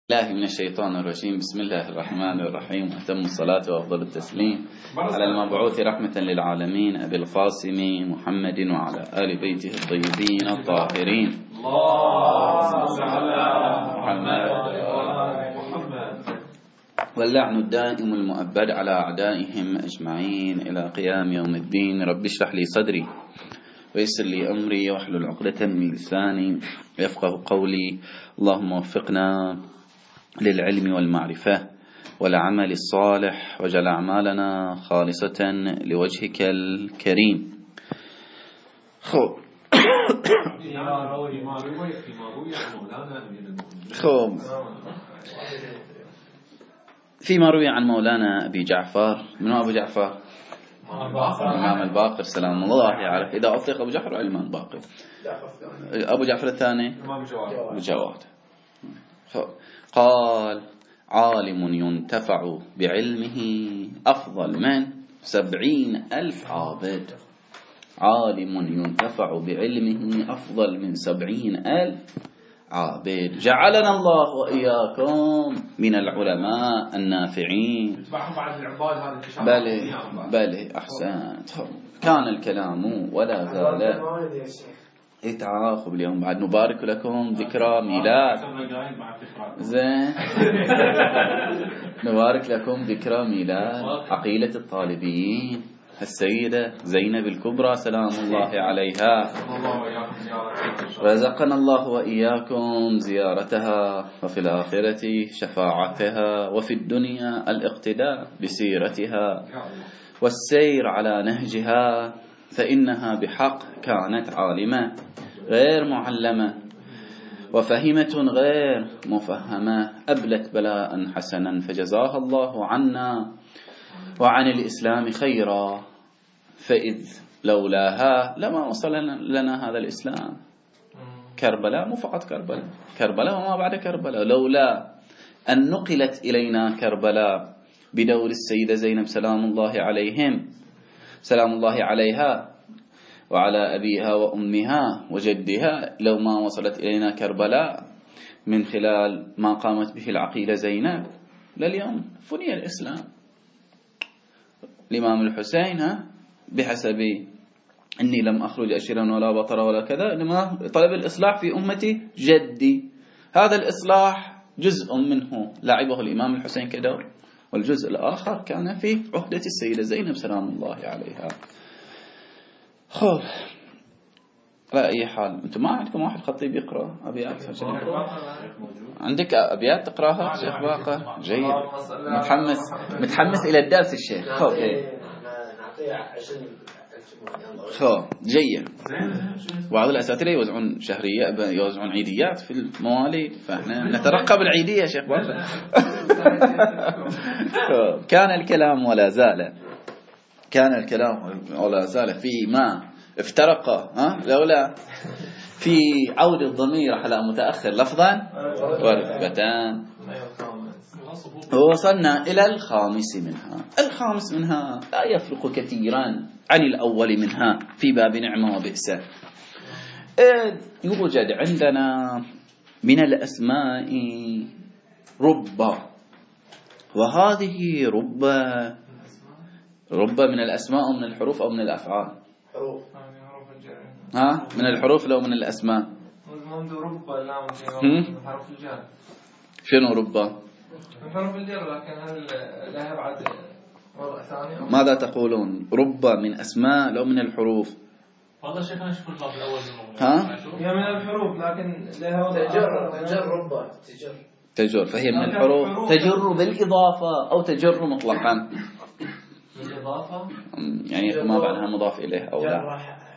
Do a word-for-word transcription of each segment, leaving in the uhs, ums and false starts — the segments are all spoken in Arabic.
الله من الشيطان الرجيم. بسم الله الرحمن الرحيم، وأتم الصلاة وأفضل التسليم على المبعوث رحمة للعالمين أبي القاسم محمد وعلى آل بيته الطيبين الطاهرين. اللهم صل على محمد واللعن الدائم المؤبد على أعدائهم أجمعين إلى قيام يوم الدين. رب اشرح لي صدري ويسر لي أمري واحلل عقدة من لساني يفقه قولي. اللهم وفقنا للعلم والمعرفة والعمل الصالح، وجعل أعمالنا خالصة لوجهك الكريم. خب خب فيما روي عن مولانا أبي جعفر. من هو أبو جعفر؟ الإمام الباقر سلام الله عليه. إذا أطلق أبو جعفر الإمام الباقر. أبو جعفر الثاني أبو جواد. قال: عالم ينتفع بعلمه أفضل من سبعين ألف عابد. عالم ينتفع بعلمه أفضل من سبعين ألف عابد. جعلنا الله وإياكم من العلماء النافعين. بله بله أحسنت. كان الكلام ولا زال اتعاقب. اليوم بعد نبارك لكم ذكرى ميلاد زين نبارك لكم ذكرى ميلاد عقيلة الطالبيين السيدة زينب الكبرى سلام الله عليها. رزقنا الله وإياكم زيارتها، وفي الآخرة شفاعتها، وفي الدنيا الاقتداء بسيرتها والسير على نهجها، فإنها بحق كانت عالمة غير معلمة، وفهمة غير مفهمة، أبلت بلاء حسنا، فجزاها الله عنا وعن الإسلام خيرا، فإذ لولاها لما وصل لنا هذا الإسلام. كربلاء مو فقط كربلاء، كربلاء وما بعد كربلاء. لولا أن نقلت إلينا كربلاء بدور السيدة زينب سلام الله عليهم سلام الله عليها وعلى أبيها وأمها وجدها، لو ما وصلت إلينا كربلاء من خلال ما قامت به العقيلة زينب لليوم فني الإسلام. الإمام الحسين ها بحسب أني لم أخرج أشيرا ولا بطرا ولا كذا، إنما طلب الإصلاح في أمتي جدي. هذا الإصلاح جزء منه لعبه الإمام الحسين كدور، والجزء الآخر كان في عهدة السيدة زينب سلام الله عليها. خب على أي حال، أنتم ما عندكم واحد خطيب يقرأ أبيات؟ عندك أبيات تقرأها شيخ باقر؟ جيد، متحمس متحمس إلى الدرس الشيخ. خب خب جيد. بعض الأساتذة يوزعون شهرية، يوزعون عيديات في المواليد، فإحنا نترقب العيدية شيخ باقر. كان الكلام ولا زال كان الكلام ولا زال فيما افترق ها لولا في عود الضمير على متأخر لفظا ورتبتان. ووصلنا إلى الخامس منها. الخامس منها لا يفرق كثيرا عن الأول منها في باب نعمة وبئس. يوجد عندنا من الأسماء رب، وهذه رب رب من الأسماء أو من الحروف أو من الأفعال؟ حروف. ها من الحروف لو من الأسماء؟ منذ رب اللام حرف الجر. شنو رب؟ من حروف الجر، لكن هل لها بعد وضع ثاني؟ ماذا تقولون؟ رب من أسماء لو من الحروف؟ والله شيخنا نشوف الباب الأول ها؟ هي من الحروف لكن لها وضع تجر. تجر رب تجر تجر فهي من الحروف. تجر بالإضافة أو تجر مطلقا؟ بالإضافة يعني ما بعدها مضاف إليه أو لا.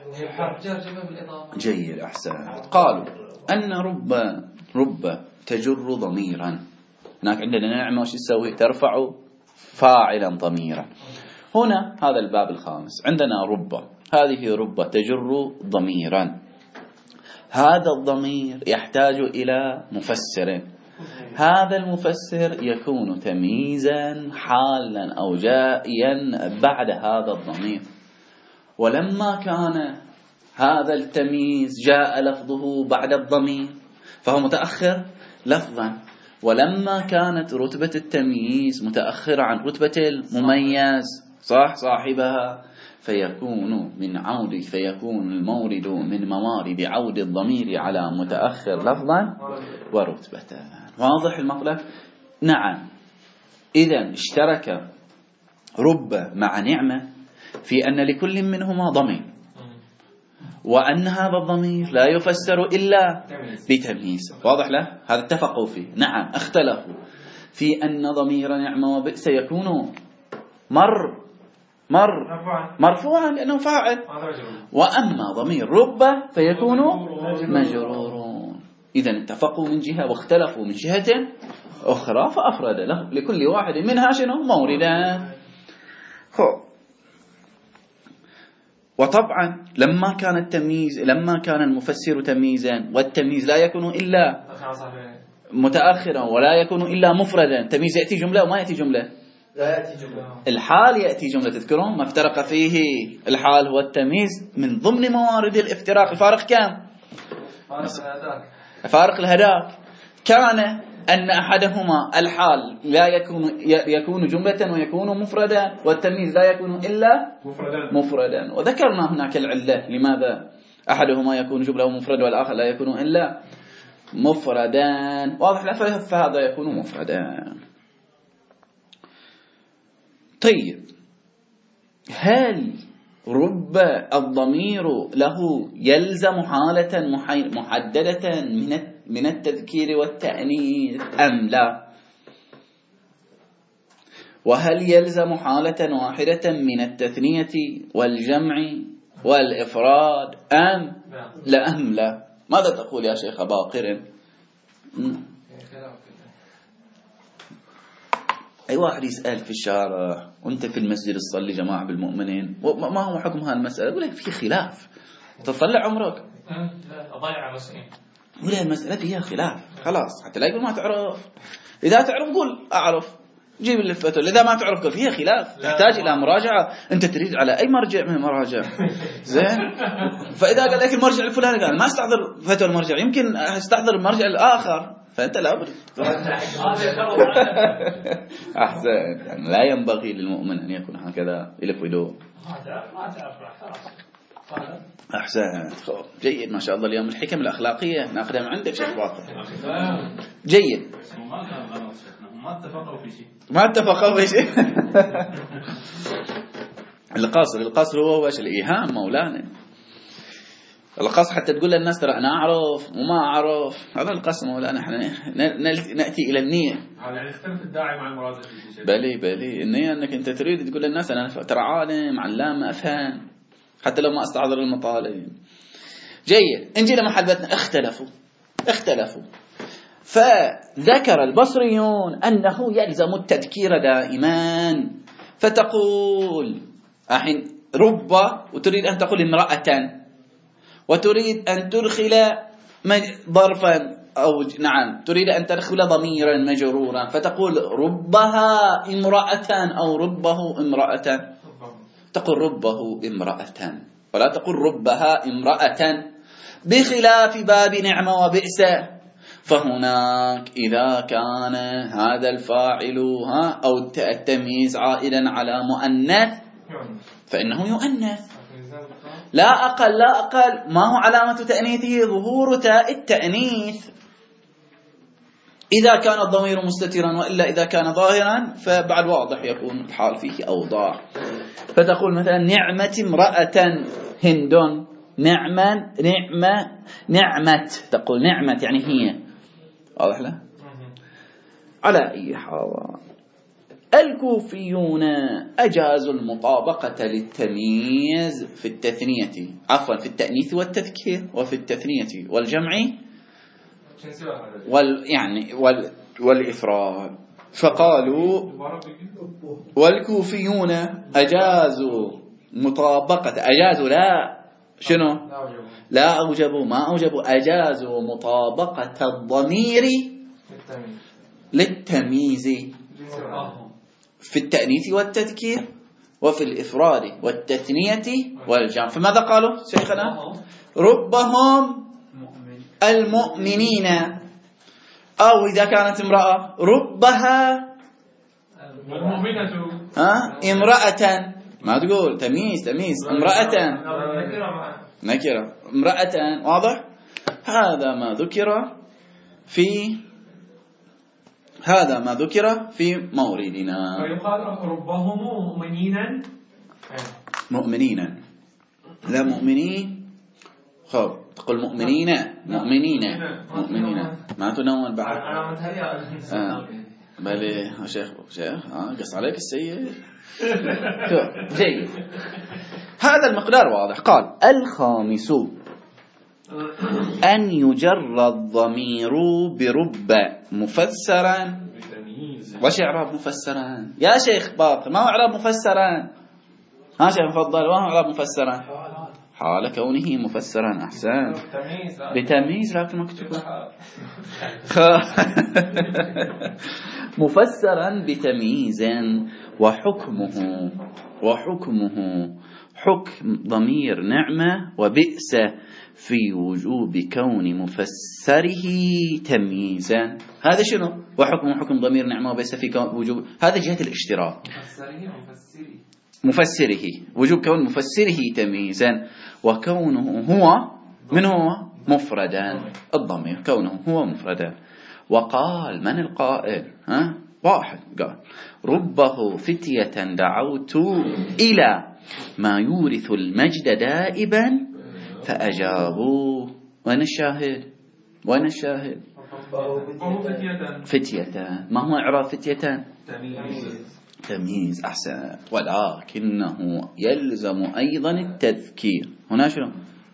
جيد أحسن. قالوا أن رب رب تجر ضميرا. هناك عندنا نعمة وش تسوي؟ ترفع فاعلا ضميرا. هنا هذا الباب الخامس عندنا رب، هذه رب تجر ضميرا. هذا الضمير يحتاج إلى مفسر. هذا المفسر يكون تمييزا حالا أو جائيا بعد هذا الضمير. ولما كان هذا التمييز جاء لفظه بعد الضمير فهو متأخر لفظا، ولما كانت رتبة التمييز متأخرة عن رتبة المميز صح صاحبها، فيكون من عود فيكون المورد من موارد عود الضمير على متأخر لفظا ورتبة. واضح المطلب؟ نعم. إذن اشترك رب مع نعمة في أن لكل منهما ضمير، وأن هذا الضمير لا يفسر إلا بتمييز. واضح له؟ هذا اتفقوا فيه. نعم اختلفوا في أن ضمير نعمة وبئس يكون مر مر مرفوعا لأنه فاعل، وأما ضمير رب فيكون مجرور. إذن اتفقوا من جهة واختلفوا من جهة أخرى، فأفرد له لكل واحد منها شنو موردا. وطبعا لما كان التمييز لما كان المفسر تمييزا، والتمييز لا يكون إلا متأخرا ولا يكون إلا مفردا، تمييز يأتي جملة وما يأتي جملة، لا يأتي جملة، الحال يأتي جملة. تذكرون ما افترق فيه الحال هو التمييز من ضمن موارد الافتراق. فارق كم؟ فارق الهداك. كان أن أحدهما الحال لا يكون يكون جملة ويكون مفردا، والتمييز لا يكون إلا مفردا, مفردا. وذكرنا هناك العلة لماذا أحدهما يكون جملة ومفرد والآخر لا يكون إلا مفردا. واضح لا؟ فهذا يكون مفردا. طيب، هل رب الضمير له يلزم حالة محددة من من التذكير والتأنيث أم لا؟ وهل يلزم حالة واحدة من التثنية والجمع والإفراد أم لا أم لا؟ ماذا تقول يا شيخ باقر؟ أي واحد يسأل في الشارع وأنت في المسجد تصلي جماعة بالمؤمنين، ما هو حكم هالمسألة؟ يقول لك في خلاف، تطلع عمرك لا أضيع مسكين، ولا المسألة فيها خلاف. خلاص حتى لا يقول ما تعرف، إذا تعرف قول أعرف، جيب اللي فتوى. إذا ما تعرف قول فيها خلاف، تحتاج إلى مراجعة. أنت تريد على أي مرجع من المراجع؟ زين. فإذا قال لك المرجع الفلاني قال ما استحضر فتوى المرجع، يمكن استحضر المرجع الآخر، فأنت لا بد. أحسن. لا ينبغي للمؤمن أن يكون هكذا إلى فيدو. ما تعرف خلاص. أحسن. جيد ما شاء الله. اليوم الحكم الأخلاقية ناخذها من عندك شيخ باقر. جيد. ما اتفقوا في شيء. ما اتفقوا في شيء. القصر القصر هو وش الإيهام مولانا. القصر حتى تقول للناس ترى أنا أعرف وما أعرف، هذا القصر مولانا. احنا نأتي إلى النية. يعني يختلف الداعي مع المراد في شيء. بلي بلي النية أنك أنت تريد تقول للناس أنا ترى عالم علامة أفهم، حتى لو ما استحضر المطالب. جيد. انجي لمحبتنا. اختلفوا اختلفوا فذكر البصريون أنه يلزم التذكير دائما. فتقول الحين رب وتريد أن تقول امرأة، وتريد أن تدخل ظرفا أو نعم تريد أن تدخل ضميرا مجرورا، فتقول ربها امرأة أو ربه امرأة. تقول ربه امرأة ولا تقول ربها امرأة، بخلاف باب نعمة وبئس. فهناك إذا كان هذا الفاعل ها أو التمييز عائدا على مؤنث فإنه يؤنث، لا أقل لا أقل. ما هو علامة تأنيثه؟ ظهور تاء التأنيث إذا كان الضمير مستترا، وإلا إذا كان ظاهرا فبعد واضح يكون الحال فيه أوضاع. فتقول مثلا نعمة امرأة هند، نعمة نعمة نعمة، تقول نعمة يعني هي. واضح له؟ على أي حال الكوفيون أجازوا المطابقة للتمييز في التثنية، عفوا في التأنيث والتذكير، وفي التثنية والجمع وال يعني وال والإفراد. فقالوا والكوفيون أجازوا مطابقة، أجازوا لا شنو لا أوجبوا ما أوجبوا، أجازوا مطابقة الضمير للتمييز في التأنيث والتذكير وفي الإفراد والتثنية والجمع. فماذا قالوا شيخنا؟ ربهم المؤمنين أو إذا كانت امرأة ربها والمؤمنة ها امرأة، ما تقول تمييز تمييز امرأة نكرة امرأة، واضح؟ هذا ما ذكر في هذا ما ذكر في موردنا. ويقال ربهم مؤمنين مؤمنين لا مؤمنين، خب تقول مؤمنين مؤمنين مؤمنين ما تنون بعد. آه. بلي يا شيخ شيخ اه قص عليك السيد. جيد، هذا المقدار واضح. قال الخامس أن يجر الضمير برب مفسرا. وش إعراب مفسرا يا شيخ باقر؟ ما هو إعراب مفسرا؟ ها شيخ فضل، ما هو إعراب مفسرا؟ حال كونه مفسرا. أحسن، بتمييز لكن مكتوب مفسرا بتمييز. وحكمه وحكمه حكم ضمير نعمة وبئس في وجوب كون مفسره تمييزا. هذا شنو؟ وحكم حكم ضمير نعمة وبئس في وجوب، هذا جهة الاشتراك. مفسره وجوب كون مفسره تمييزا، وكونه هو من هو مفردا، الضمير كونه هو مفردا. وقال من القائل؟ ها واحد قال ربه فتية دعوت إلى ما يورث المجد دائبا فأجابوا. وين الشاهد؟ وين الشاهد؟ فتية. ما هو إعراب فتية؟ تمييز. تمييز. أحسن. ولكنه يلزم أيضا التذكير. هنا شنو؟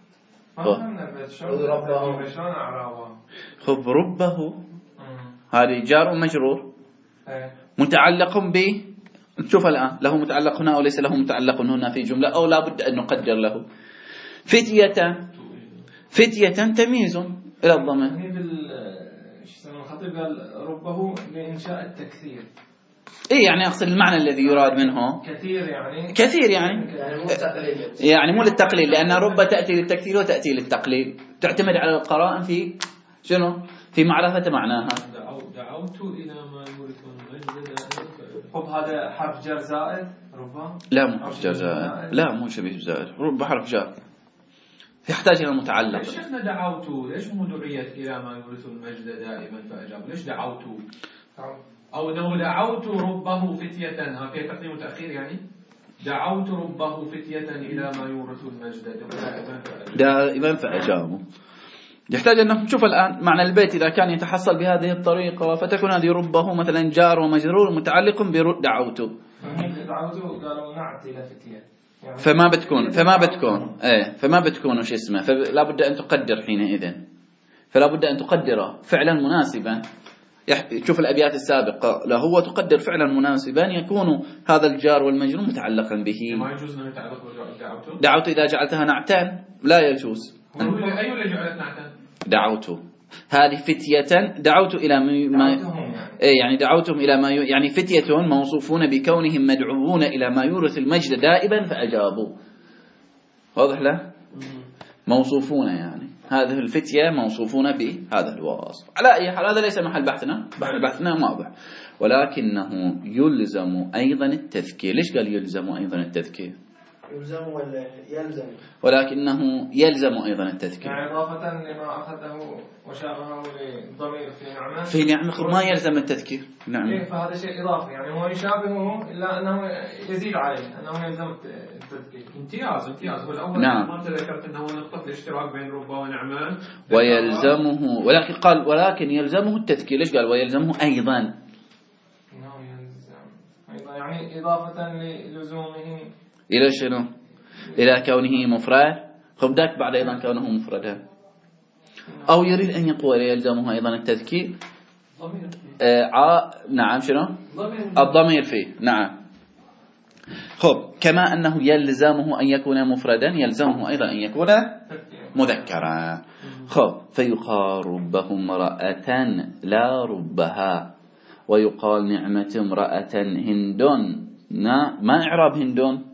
خب ربه هذه جار ومجرور متعلق ب، نشوف الآن له متعلق هنا أو ليس له متعلق هنا في جملة، أو لا بد أن نقدر له. فتية فتية تمييز إلى الضمير. الخطيب قال ربه لإنشاء التكثير. إيه يعني أقصد المعنى الذي يراد منه كثير، يعني كثير يعني يعني مو للتقليل، لأن رب تأتي للتكثير وتأتي للتقليل، تعتمد على القرائن في شنو؟ في معرفة معناها. دعوت إلى ما يورث المجد. طب هذا حرف جر زائد ربما؟ لا مو حرف جر زائد، لا مو شبيه زائد، رب حرف جر يحتاج إلى متعلق. ليش احنا دعوت؟ ليش مو دعيت إلى ما يورث المجد دائما فأجاب؟ ليش دعوت؟ أو أنه دعوت ربه فتية، ها في تقديم وتأخير يعني دعوت ربه فتية إلى ما يورث المجد دائما فأجابوا. يحتاج أن نشوف الآن معنى البيت إذا كان يتحصل بهذه الطريقة، فتكون هذه ربه مثلا جار ومجرور متعلق بدعوت. دعوت قالوا نعت إلى فتية، فما بتكون فما بتكون ايه فما بتكون وش اسمه، فلا بد أن تقدر حينئذ، فلا بد أن تقدر فعلا مناسبا. شوف الأبيات السابقة، لا هو تقدر فعلا مناسبا يكون هذا الجار والمجرور متعلقا به. ما يجوز أن يتعلق بدعوت. دعوت إذا جعلتها نعتان لا يجوز. أي اللي جعلت نعتان؟ دعوت هذه فتية، دعوت إلى ما إيه يعني دعوتهم إلى ما ي... يعني فتية موصوفون بكونهم مدعوون إلى ما يورث المجد دائبا فأجابوا. واضح له؟ موصوفون يعني هذه الفتية موصوفون بهذا الوصف. على أي حال هذا ليس محل بحثنا، محل بحثنا واضح. ولكنه يلزم أيضا التذكير. ليش قال يلزم أيضا التذكير؟ يلزم ولا يلزم؟ ولكنه يلزم أيضا التذكير، يعني إضافة لما أخذه وشابهه للضمير في نعمة. في نعمة ما يلزم التذكير. نعم. إيه فهذا شيء إضافي، يعني هو يشابهه إلا أنه يزيد عليه، أنه يلزم التذكير. امتياز امتياز. والأول نعم. ما ذكرت أنه نقطة الاشتراك بين ربا ونعمة ويلزمه، ولكن قال ولكن يلزمه التذكير. ليش قال ويلزمه أيضا؟ إنه يلزم أيضا يعني إضافة للزومه إلى شنو؟ إلى كونه مفرد. خب ذاك بعد أيضا كونه مفردا، أو يريد أن يقول يلزمه أيضا التذكير. آه ع... نعم شنو؟ الضمير فيه. نعم. خب كما أنه يلزمه أن يكون مفردا يلزمه أيضا أن يكون مذكرا. خب فيقال ربه امرأة لا ربها، ويقال نعمة امرأة هند. ما إعراب هندون؟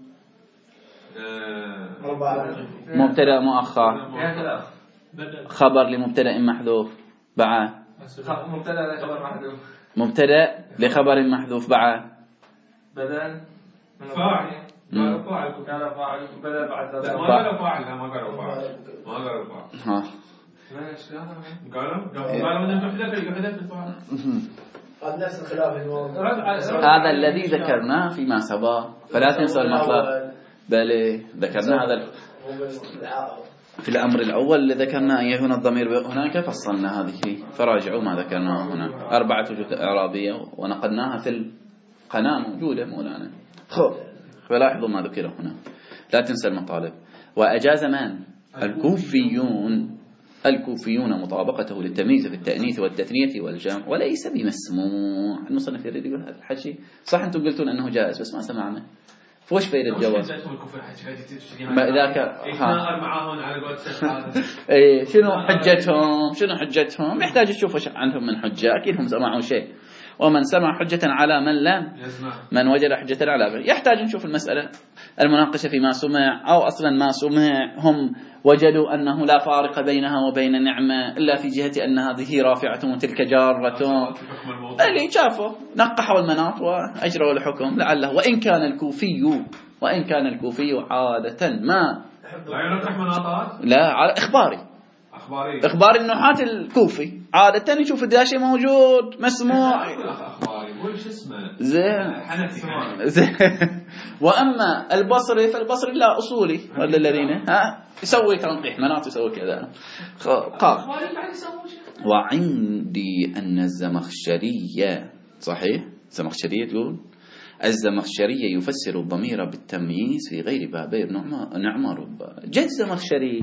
مبتدأ مؤخر، خبر لمبتدأ محذوف، بعد مبتدأ لخبر محذوف مبتدأ لخبر محذوف بعد بدل فاعل قالوا فاعل كان فاعل بدل بعد لا ما قالوا فاعل لا ما قالوا فاعل ما قالوا فاعل ها ليش لا قالوا قالوا بدنا نحذف يحذف الفاعل هذا نفس الخلاف الموضوع. هذا الذي ذكرناه فيما سبق فلا تنسى المطلب بل ذكرنا هذا في الأمر الأول اللي ذكرنا أن يكون الضمير هناك فصلنا هذه فراجعوا ما ذكرناه هنا أربعة وجوه إعرابية ونقلناها في القناة موجودة مولانا خب فلاحظوا ما ذكر هنا لا تنسى المطالب. وأجاز من الكوفيون الكوفيون مطابقته للتمييز في التأنيث والتثنية والجمع وليس بمسموع. المصنف يريد يقول هذا الحكي صح أنتم قلتون أنه جائز بس ما سمعنا فوش فايدة الجواز ما ذاك ها معاهم على قول ايه شنو حجتهم شنو حجتهم يحتاج تشوف ايش عندهم من حجة اكيد هم سمعوا شيء ومن سمع حجة على من لم من وجد حجة على من يحتاج نشوف المسألة المناقشة فيما سمع أو أصلا ما سمع هم وجدوا أنه لا فارق بينها وبين نعمة إلا في جهة أن هذه رافعة وتلك جارة اللي شافوا نقحوا المناط وأجروا الحكم لعله وإن كان الكوفي وإن كان الكوفي عادة ما لا ينقح مناطات لا إخباري أخباري إخبار النحاة الكوفي عادة يشوف الداشي موجود مسموع أخباري وش اسمه زين حنفي زين وأما البصري فالبصري لا أصولي ولا الذين ها يسوي تنقيح مناط يسوي كذا قال وعندي أن الزمخشرية صحيح الزمخشرية تقول الزمخشرية يفسر الضمير بالتمييز في غير بابي نعمة ربا جد زمخشري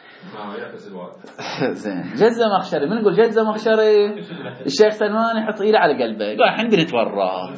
زين جد زمخشري من نقول جد زمخشري الشيخ سلمان يحط ايده على قلبه يقول الحين بنتورط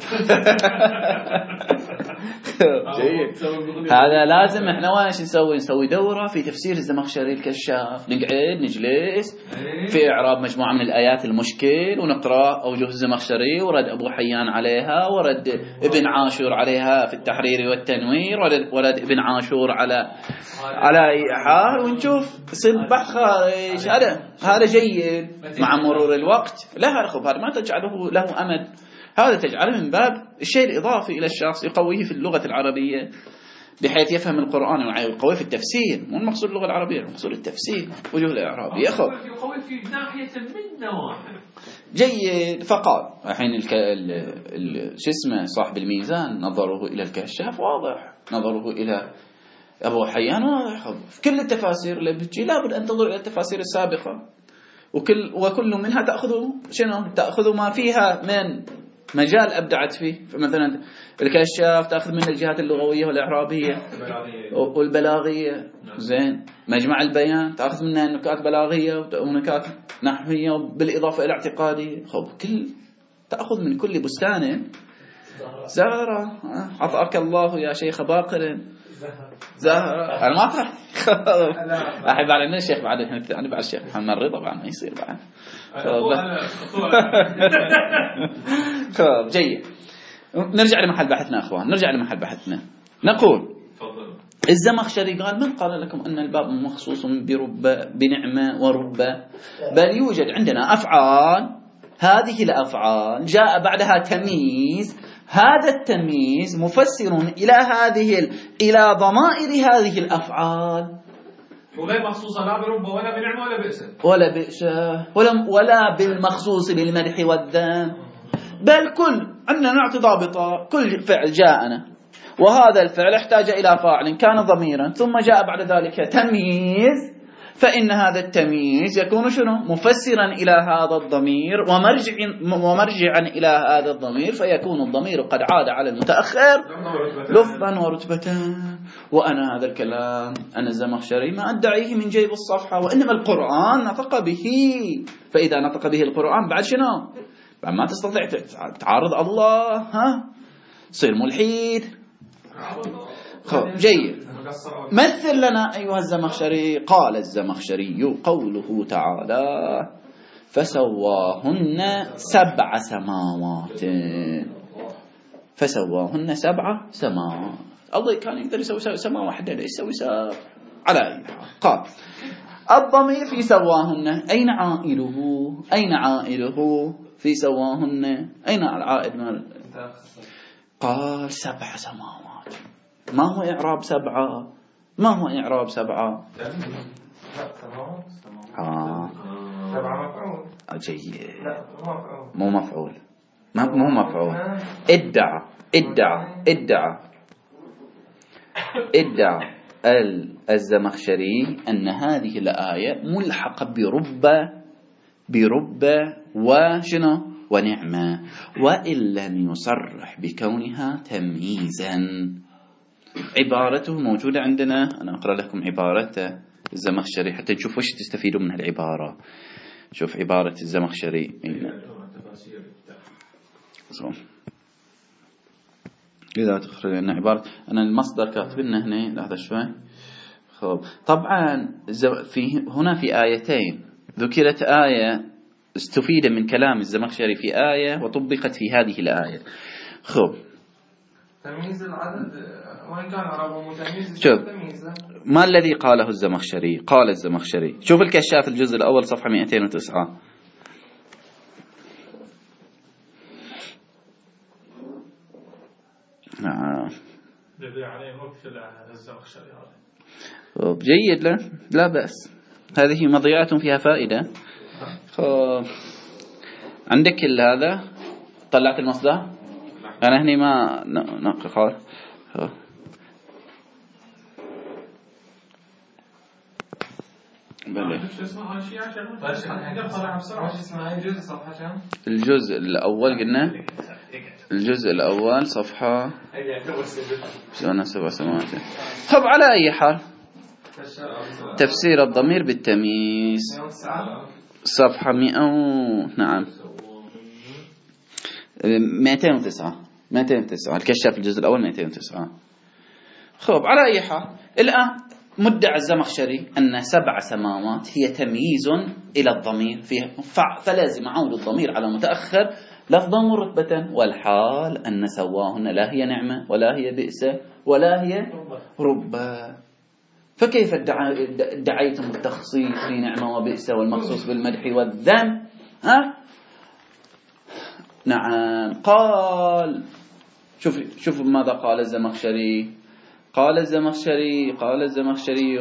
هذا لازم احنا وايش نسوي نسوي دورة في تفسير الزمخشري الكشاف نقعد نجلس في اعراب مجموعة من الايات المشكل ونقرأ اوجه الزمخشري ورد ابو حيان عليها ورد ابن عاشور عليها في التحرير والتنوير ورد, ورد ابن عاشور على على اي حال ونشوف يصير بحث خارج هذا هذا جيد مع مرور الوقت لا خب هذا ما تجعله له أمد هذا تجعله من باب الشيء الإضافي إلى الشخص يقويه في اللغة العربية بحيث يفهم القرآن ويقويه في التفسير مو المقصود اللغة العربية المقصود التفسير وجوه الإعراب يأخذ يقوي في ناحية من نواحي جيد. فقال الحين الك... ال... ال... شو اسمه صاحب الميزان نظره إلى الكشاف واضح نظره إلى أبو حيان واضح في كل التفاسير اللي بتجي لابد أن تنظر إلى التفاسير السابقة وكل وكل منها تأخذ شنو تأخذ ما فيها من مجال أبدعت فيه فمثلا الكشاف تأخذ من الجهات اللغوية والإعرابية والبلاغية زين مجمع البيان تأخذ منها نكات بلاغية ونكات نحوية بالإضافة إلى اعتقادية خب كل تأخذ من كل بستان زهرة عطاك الله يا شيخ باقر زهرة أنا ما أطرح أحب على الشيخ بعد أنا بعد الشيخ محمد رضا بعد ما يصير بعد خب جيد. نرجع لمحل بحثنا أخوان نرجع لمحل بحثنا نقول الزمخشري قال من قال لكم أن الباب مخصوص برب بنعمة ورب بل يوجد عندنا أفعال هذه الأفعال جاء بعدها تمييز هذا التمييز مفسر إلى هذه إلى ضمائر هذه الأفعال وغير مخصوصة لا برب ولا بنعمة ولا بئس ولا بئس ولا ولا بالمخصوص بالمدح والذم بل كل عندنا نعطي ضابطة كل فعل جاءنا وهذا الفعل احتاج إلى فاعل كان ضميرا ثم جاء بعد ذلك تمييز فإن هذا التمييز يكون شنو مفسرا إلى هذا الضمير ومرجع ومرجعا إلى هذا الضمير فيكون الضمير قد عاد على المتأخر لفظا ورتبة. وأنا هذا الكلام أنا الزمخشري ما أدعيه من جيب الصفحة وإنما القرآن نطق به فإذا نطق به القرآن بعد شنو بعد ما تستطيع تعارض الله ها صير ملحد. خب جيد. مثل لنا أيها الزمخشري. قال الزمخشري قوله تعالى فسواهن سبع سماوات فسواهن سبع سماوات الله كان يقدر يسوي سماء واحدة لا يسوي سبع على أي حال. قال الضمير في سواهن، أين عائله؟ أين عائله في سواهن؟ أين العائد؟ قال سبع سماوات. ما هو إعراب سبعة؟ ما هو إعراب سبعة؟ آه. سبعة مفعول. جيد. لا مو مفعول، ما مو مفعول. ادعى ادعى ادعى ادعى الزمخشري أن هذه الآية ملحقة برب برب وشنو ونعمة، وإن لم يصرح بكونها تمييزا. عبارته موجودة عندنا، أنا أقرأ لكم عبارته الزمخشري حتى تشوفوا وش تستفيدوا من العبارة. شوف عبارة الزمخشري إذا تخرج لنا عبارة، أنا المصدر كاتب لنا هنا لحظة شوي. خب طبعا في هنا في آيتين ذكرت آية استفيد من كلام الزمخشري في آية وطبقت في هذه الآية. خب تمييز العدد وين كان عربه متميز. شوف ما الذي قاله الزمخشري؟ قال الزمخشري، شوف الكشاف الجزء الأول صفحة مئتين وتسعة. نعم جيد، لا لا بأس، هذه مضيعة فيها فائدة. عندك كل هذا طلعت المصدر، أنا هني ما نقل بلى. الجزء الأول قلنا الجزء الأول صفحة سبع سماوات. طب على أي حال تفسير الضمير بالتمييز صفحة مئة و... نعم مئتين وتسعة مئتين وتسعة الكشاف الجزء الأول مئتين وتسعة. خب على أي حال الآن مدعي الزمخشري أن سبع سماوات هي تمييز إلى الضمير فيها، فلازم عود الضمير على متأخر لفظا ورتبة، والحال أن سواهن لا هي نعمة ولا هي بئسة ولا هي ربا. فكيف ادعيتم التخصيص في نعمة وبئسة والمخصوص بالمدح والذم؟ ها نعم. قال شوف شوف ماذا قال الزمخشري. قال الزمخشري قال الزمخشري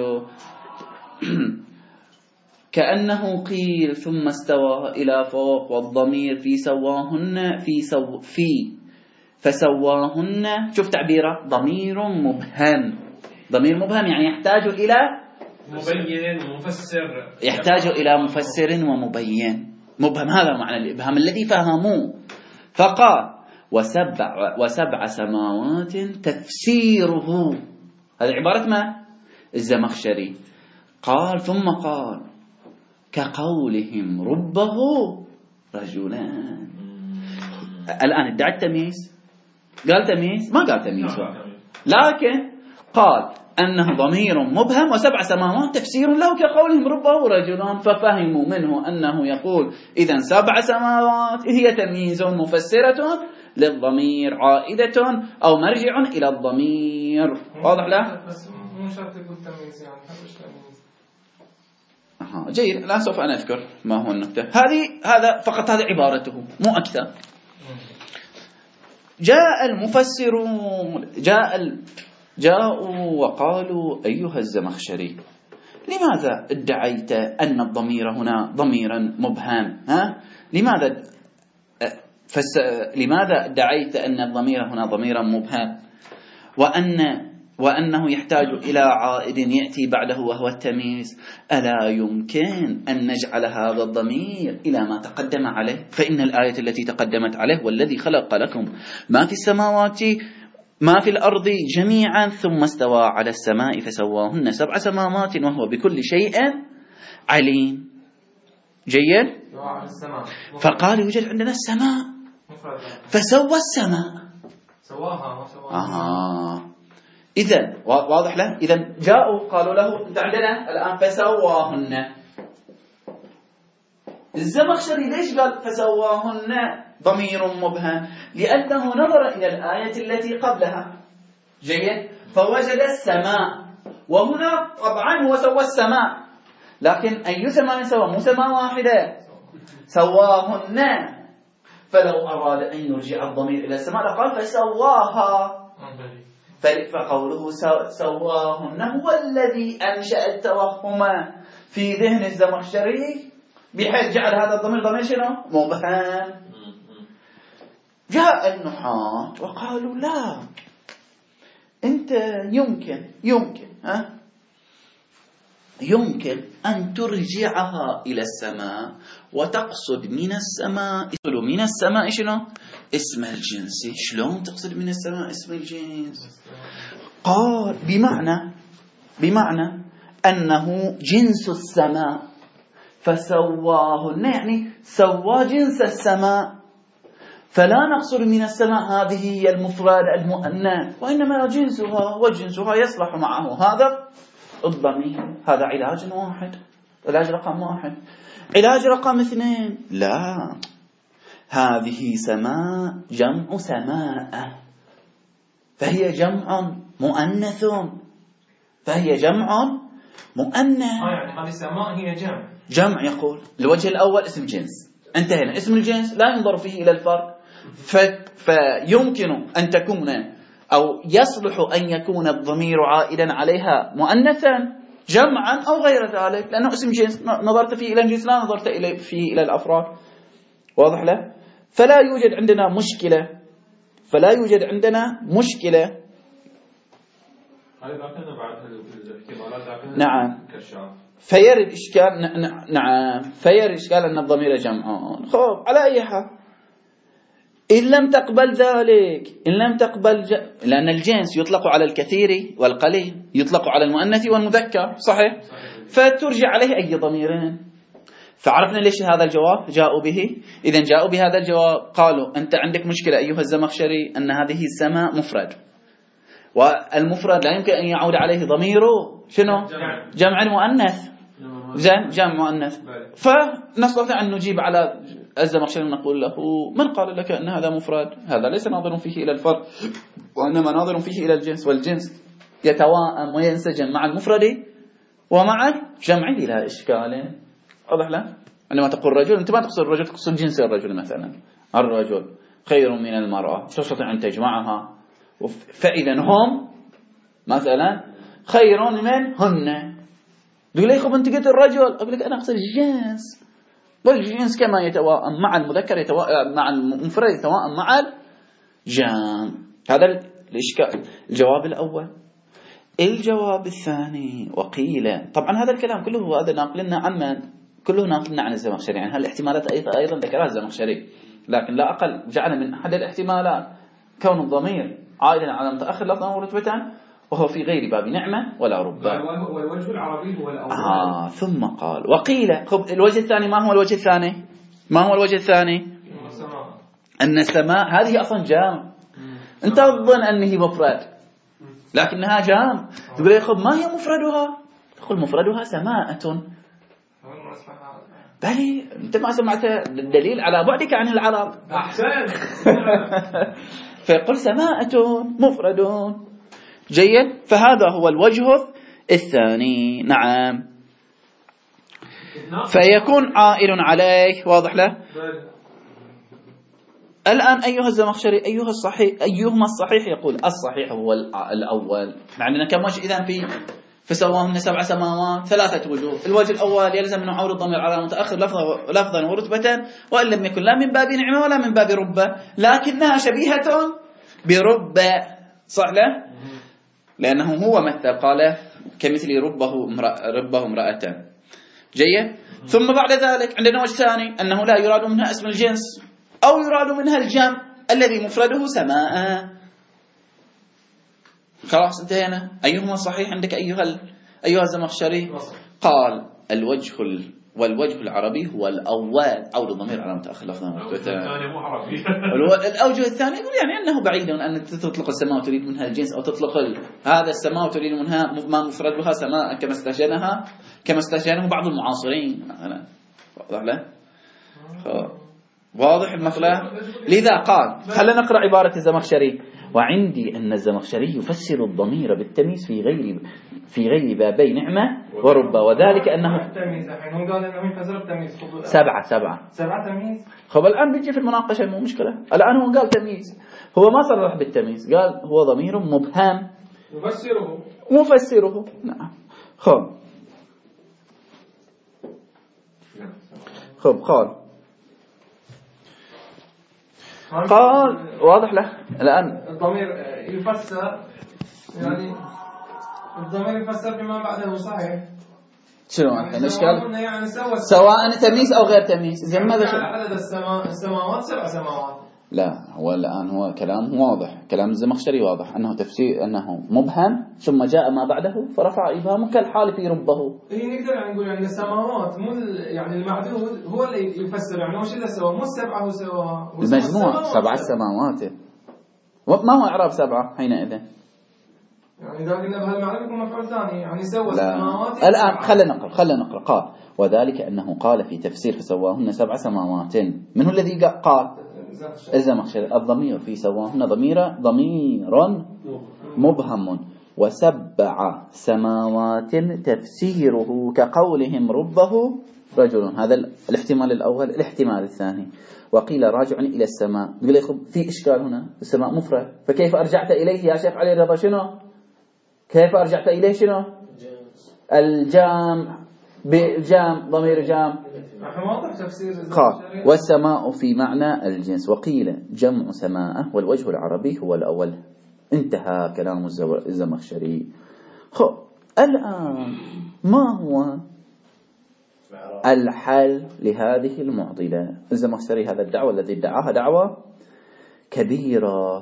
كأنه قيل ثم استوى إلى فوق والضمير في سواهن في سو في فسواهن. شوف تعبيره ضمير مبهم. ضمير مبهم يعني يحتاج إلى مبين ومفسر، يحتاج إلى مفسر ومبين. مبهم هذا معنى الإبهام الذي فهموه. فقال وسبع وسبع سماوات تفسيره، هذه عبارة ما الزمخشري. قال ثم قال كقولهم ربه رجلان. الآن ادعى التمييز، قال تمييز ما قال تمييز، لكن قال أنه ضمير مبهم وسبع سماوات تفسير له كقولهم ربه رجلان، ففهموا منه أنه يقول إذن سبع سماوات هي تمييز مفسرة للضمير عائدة أو مرجع إلى الضمير. واضح له؟ بس مو شرط يقول تمييز يعني مش تمييز. أها جيد، لا سوف أنا أذكر ما هو النكتة هذه. هذا فقط هذا عبارته مو أكثر. جاء المفسرون جاء ال... جاءوا وقالوا أيها الزمخشري لماذا ادعيت أن الضمير هنا ضميرا مبهم؟ ها لماذا فس... لماذا ادعيت أن الضمير هنا ضميرا مبهم وأن وأنه يحتاج إلى عائد يأتي بعده وهو التمييز؟ ألا يمكن أن نجعل هذا الضمير إلى ما تقدم عليه؟ فإن الآية التي تقدمت عليه والذي خلق لكم ما في السماوات ما في الأرض جميعا ثم استوى على السماء فسواهن سبع سماوات وهو بكل شيء عليم. جيد. فقال يوجد عندنا السماء فسوى السماء سواها آه. إذن واضح له. إذن جاءوا قالوا له أنت عندنا الآن فسواهن. الزمخشري ليش قال فسواهن ضمير مبهم؟ لأنه نظر إلى الآية التي قبلها. جيد. فوجد السماء وهنا طبعا هو سوى السماء، لكن أي سماء سوى؟ مو سماء واحدة، سواهن. فلو أراد أن يرجع الضمير إلى السماء لقال فسواها. فقوله سواهن هو الذي أنشأ التوهم في ذهن الزمخشري بحيث جعل هذا الضمير ضمير شنو؟ مبهم. جاء النحاة وقالوا لا، أنت يمكن يمكن ها يمكن أن ترجعها إلى السماء وتقصد من السماء من السماء شنو؟ اسم الجنس. شلون تقصد من السماء اسم الجنس؟ قال بمعنى بمعنى أنه جنس السماء فسواهن، يعني سوى جنس السماء، فلا نقصد من السماء هذه هي المفرد المؤنث، وإنما جنسها، وجنسها يصلح معه هذا الضمير. هذا علاج واحد، علاج رقم واحد. علاج رقم اثنين، لا، هذه سماء جمع سماء، فهي جمع مؤنث، فهي جمع مؤنث. آه يعني هذه السماء هي جمع جمع. يقول الوجه الأول اسم جنس، انتهينا. اسم الجنس لا ينظر فيه إلى الفرق، فيمكن أن تكون أو يصلح أن يكون الضمير عائدا عليها مؤنثا جمعا أو غير ذلك، لأنه اسم جنس نظرت فيه إلى الجنس لا نظرت فيه إلى الأفراد. واضح له؟ فلا يوجد عندنا مشكلة، فلا يوجد عندنا مشكلة. نعم. فيرد إشكال. نعم فيرد إشكال أن الضمير جمعان. خب على أي حال إن لم تقبل ذلك، إن لم تقبل ج... لأن الجنس يطلق على الكثير والقليل، يطلق على المؤنث والمذكر، صحيح؟ فترجع عليه أي ضميرين. فعرفنا ليش هذا الجواب جاءوا به. إذن جاءوا بهذا الجواب قالوا أنت عندك مشكلة أيها الزمخشري أن هذه السماء مفرد، والمفرد لا يمكن أن يعود عليه ضميره شنو؟ جمع مؤنث. زين، جمع مؤنث. فنستطيع أن نجيب على الزمخشري ونقول له من قال لك أن هذا مفرد؟ هذا ليس ناظر فيه إلى الفرد، وإنما ناظر فيه إلى الجنس، والجنس يتواءم وينسجم مع المفرد ومع الجمع بلا إشكال. واضح له؟ عندما تقول رجل أنت ما تقصد الرجل، تقصد جنس الرجل. مثلا الرجل خير من المرأة، تستطيع أن تجمعها، فإذا هم مثلا خير منهن. تقول لي خب أنت قلت الرجل، أقول لك أنا أقصد الجنس، والجنس كما يتواءم مع المذكر يتواءم مع المفرد يتواءم مع الجمع. هذا الإشكال. الجواب الأول. الجواب الثاني، وقيل طبعا هذا الكلام كله هذا ناقلنا عن من؟ كله ناقلنا عن الزمخشري، يعني هالاحتمالات أيضا ذكرها الزمخشري، لكن لا أقل جعل من أحد الاحتمالات كون الضمير عائدا على متأخر لفظا ورتبة، وهو في غير باب نعمة ولا ربا. والوجه العربي هو الأول. آه ثم قال وقيل. خب الوجه الثاني، ما هو الوجه الثاني؟ ما هو الوجه الثاني؟ أن السماء هذه أصلا جام، أنت تظن أنه مفرد لكنها جام. تقول لي خب ما هي مفردها؟ تقول مفردها سماءة. بلي أنت ما سمعت الدليل على بعدك عن العرب. أحسن. فيقول سماءة مفرد. جيد. فهذا هو الوجه الثاني. نعم. فيكون عائل عليه. واضح له؟ الآن أيها الزمخشري أيها الصحيح أيهما الصحيح؟ يقول الصحيح هو الأول. عندنا كم وجه إذن في فسواهن سبع سماوات؟ ثلاثة وجوه. الوجه الأول يلزم من عور الضمير على متأخر لفظا, لفظا ورتبة، وإن لم يكن لا من باب نعمة ولا من باب ربة، لكنها شبيهة بربة. صح له؟ لأنه هو مثل قال كمثل ربه امرأة ربه امرأة. جيد. ثم بعد ذلك عندنا وجه ثاني أنه لا يراد منها اسم الجنس، أو يراد منها الجمع الذي مفرده سماء. خلاص انتهينا. أيهما صحيح عندك أيها أيها الزمخشري؟ قال الوجه ال... والوجه العربي هو الأول، عود الضمير على متأخر لفظا الثاني مو عربي. الأوجه الثاني يقول يعني أنه بعيد أن تطلق السماء وتريد منها الجنس، أو تطلق ال... هذا السماء وتريد منها ما مفردها سماء كما استهجنها كما استهجنه بعض المعاصرين. واضح له؟ واضح المقلة. لذا قال خلينا نقرأ عبارة الزمخشري. وعندي أن الزمخشري يفسر الضمير بالتمييز في غير في غير بابي نعمة ورب، وذلك أنه التمييز الحين هو قال إنه يفسر التمييز سبعة سبعة سبعة تمييز. خب الآن بيجي في المناقشة مو مشكلة، الآن هو قال تمييز، هو ما صرح بالتمييز، قال هو ضمير مبهم يفسره مفسره. نعم. خب خب قال قال واضح له الآن الضمير يفسر، يعني الضمير يفسر بما بعده صحيح. شنو يعني الإشكال؟ يعني سوى سواء تمييز أو غير تمييز. إذا ماذا يعني عدد السما... السماوات سبع سماوات. لا، هو الآن هو كلام واضح، كلام الزمخشري واضح أنه تفسير أنه مبهم ثم جاء ما بعده فرفع إبهامه كالحال في ربه. إيه نقدر يعني نقول يعني السماوات مو يعني المعدود هو اللي يفسر، يعني وش إذا سوى مو السبعة هو سوى المجموع سبع سماوات، ما هو إعراب سبعة حينئذ؟ يعني إذا قلنا بهالمعنى يكون مفعول ثاني، يعني سوى السماوات. الآن خلينا نقرأ خلينا نقرأ قال وذلك أنه قال في تفسير فسواهن سبع سماوات. من هو الذي قال؟ الزمخشري. الضمير في سواهن ضمير ضمير مبهم، وسبع سماوات تفسيره كقولهم ربه رجل. هذا الاحتمال الأول. الاحتمال الثاني وقيل راجع إلى السماء. يقول لي في إشكال هنا، السماء مفرد، فكيف أرجعت إليه يا شيخ علي رضا؟ شنو كيف أرجعت إليه؟ شنو الجام بالجام ضمير جام قال والسماء في معنى الجنس، وقيل جمع سماء والوجه العربي هو الأول. انتهى كلام الزمخشري. خب الآن ما هو الحل لهذه المعضلة؟ الزمخشري هذا الدعوة الذي ادعاها دعوة كبيرة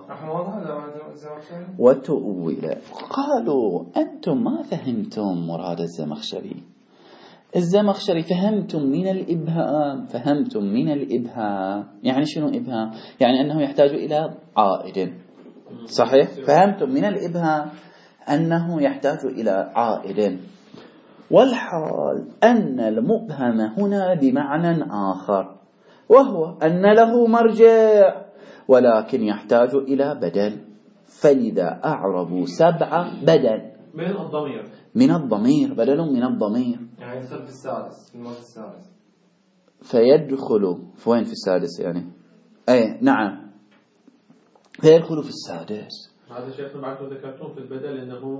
وتؤول. قالوا أنتم ما فهمتم مراد الزمخشري. الزمخشري فهمتم من الإبهام فهمتم من الإبهام يعني شنو إبهام؟ يعني أنه يحتاج إلى عائد. صحيح؟ فهمتم من الإبهام أنه يحتاج إلى عائد، والحال أن المبهم هنا بمعنى آخر، وهو أن له مرجع ولكن يحتاج إلى بدل. فلذا أعربوا سبعة بدل من الضمير من الضمير بدل من الضمير، يعني يدخل في السادس في الموت السادس، فيدخل فوين في السادس يعني أي نعم فيدخل في السادس. هذا شيخنا بعد ذكرتم في البدل أنه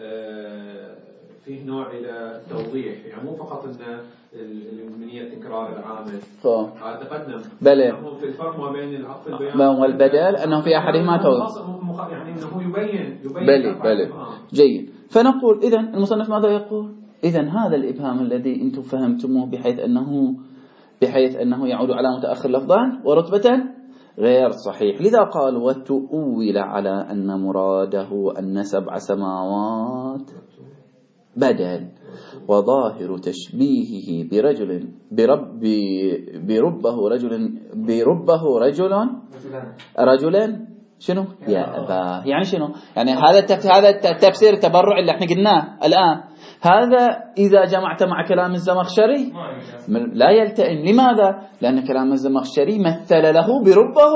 فيه نوع إلى التوضيح، يعني مو فقط أن المنية تكرار العامل. هذا تقدم بلى في الفرق ما بين العطف البيان والبدل أنه في أحدهما توضيح، يعني أنه يبين يبين بلى بلى جيد. فنقول إذن المصنف ماذا يقول؟ إذن هذا الإبهام الذي أنتم فهمتموه بحيث أنه بحيث أنه يعود على متأخر لفظا ورتبة غير صحيح. لذا قال وتؤول على أن مراده أن سبع سماوات بدل، وظاهر تشبيهه برجل برب بربه رجل بربه رجل رجلا شنو يا أبا، يعني شنو يعني هذا هذا التفسير التبرع اللي احنا قلناه الآن. هذا إذا جمعت مع كلام الزمخشري لا يلتئم. لماذا؟ لأن كلام الزمخشري مثل له بربه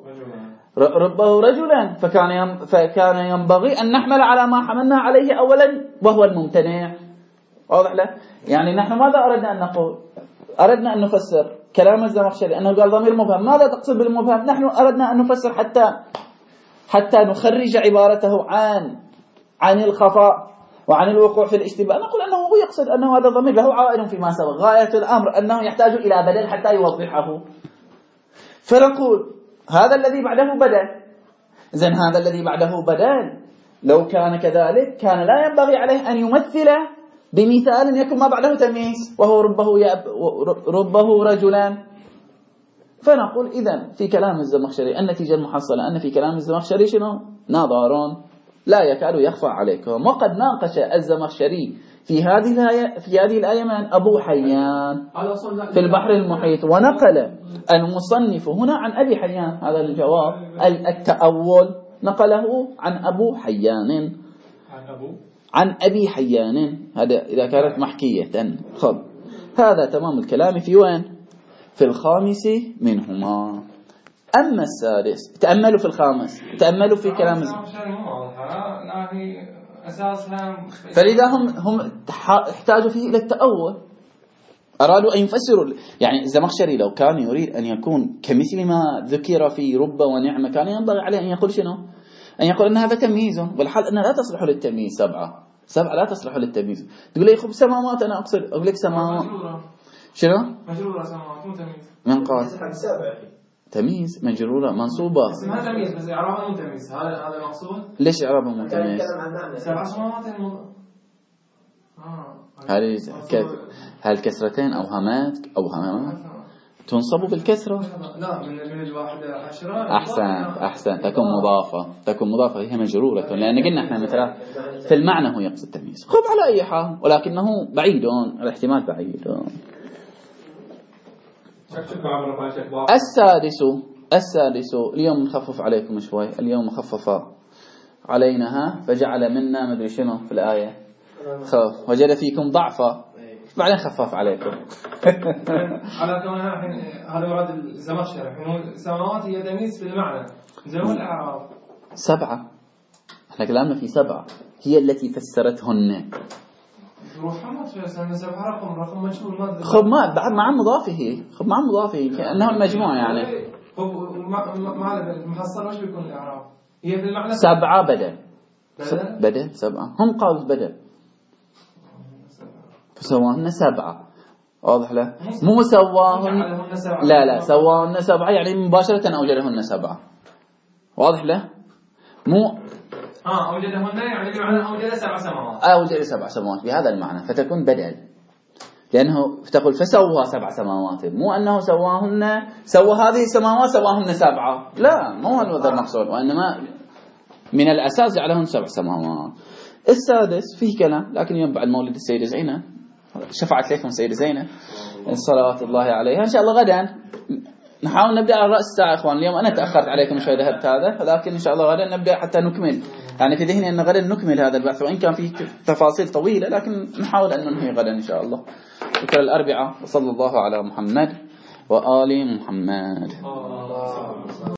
ربه رجلا، فكان فكان ينبغي أن نحمل على ما حملنا عليه أولا وهو الممتنع. واضح له؟ يعني نحن ماذا أردنا أن نقول؟ أردنا أن نفسر كلام الزمخشري أنه قال ضمير مبهم. ماذا تقصد بالمبهم؟ نحن أردنا أن نفسر حتى حتى نخرج عبارته عن عن الخفاء وعن الوقوع في الاشتباه. نقول أنه هو يقصد أنه هذا ضمير له عائد فيما سبق. غاية الأمر أنه يحتاج إلى بدل حتى يوضحه. فنقول هذا الذي بعده بدل. إذن هذا الذي بعده بدل لو كان كذلك كان لا ينبغي عليه أن يمثل بمثال يكون ما بعده تمييز وهو ربه يأب ربه رجلان. فنقول إذن في كلام الزمخشري النتيجة المحصلة أن في كلام الزمخشري شنو؟ نظر لا يكاد يخفى عليكم. وقد ناقش الزمخشري في هذه الآية في هذه الآية من أبو حيان في البحر المحيط، ونقل المصنف هنا عن أبي حيان هذا الجواب التأول نقله عن أبو حيان عن أبي حيان، هذا إذا كانت محكية. خب هذا تمام الكلام في وين؟ في الخامس منهما. أما السادس تأملوا في الخامس، تأملوا في كلام فلذا هم هم احتاجوا فيه إلى التأول، أرادوا أن يفسروا. يعني الزمخشري لو كان يريد أن يكون كمثل ما ذكر في رب ونعمة كان ينبغي عليه أن يقول شنو؟ أن يقول أن هذا تمييز، والحال أنها لا تصلح للتمييز. سبعة سبعة لا تصلح للتمييز. تقول لي خب سماوات، أنا أقصد أقول لك سماوات شنو؟ مجرورة سماوات مو تمييز. من قال؟ تمييز مجرورة منصوبة. اسمها تمييز بس إعرابها مو تمييز. هذا هذا المقصود. ليش إعرابها مو تمييز؟ سبع سماوات المو... آه هل هل كسرتين أو همات أو همات تنصب بالكسرة؟ لا من من الواحدة عشرة. أحسن أحسن تكون مضافة، تكون مضافة هي مجرورة، لأن قلنا إحنا مثلا في المعنى هو يقصد التمييز. خب على أي حال، ولكنه بعيد، الاحتمال بعيد. السادس السادس اليوم نخفف عليكم شوي، اليوم خفف علينا ها فجعل منا مدري شنو في الآية خف وجد فيكم ضعفا بعدين خفف عليكم. على كونها الحين هذا مراد الزمخشري الحين السماوات هي تمييز في المعنى زي ما الأعراب سبعة. احنا كلامنا في سبعة هي التي فسرتهن. روح ما تفسر سبعة رقم رقم مجهول ما خب ما بعد مع مضافه، خب مع مضافه كأنه المجموع يعني. خب مع المحصل وش بيكون الأعراب؟ هي في المعنى سبعة بدل بدل بدل سبعة، هم قالوا بدل فسواهن سبعة. واضح له؟ مو سواهن لا لا سواهن سبعة يعني مباشرة أوجدهن سبعة. واضح له؟ مو اه أوجدهن يعني بمعنى أوجد سبع سماوات، أوجد سبع سماوات بهذا المعنى، فتكون بدل، لأنه تقول فسوى سبع سماوات، مو أنه سواهن سوى هذه السماوات سواهن سبعة، لا مو هذا المقصود، وإنما من الأساس جعلهن سبع سماوات. السادس فيه كلام، لكن يوم بعد مولد السيدة زينب شفعت لكم السيدة زينب صلوات الله عليها. إن شاء الله غدا نحاول نبدأ على رأس الساعة إخوان. اليوم أنا تأخرت عليكم شوي ذهبت هذا، لكن إن شاء الله غدا نبدأ حتى نكمل، يعني في ذهني أن غدا نكمل هذا البحث، وإن كان فيه تفاصيل طويلة لكن نحاول أن ننهي غدا إن شاء الله. بكرة الأربعاء وصلى الله على محمد وآل محمد.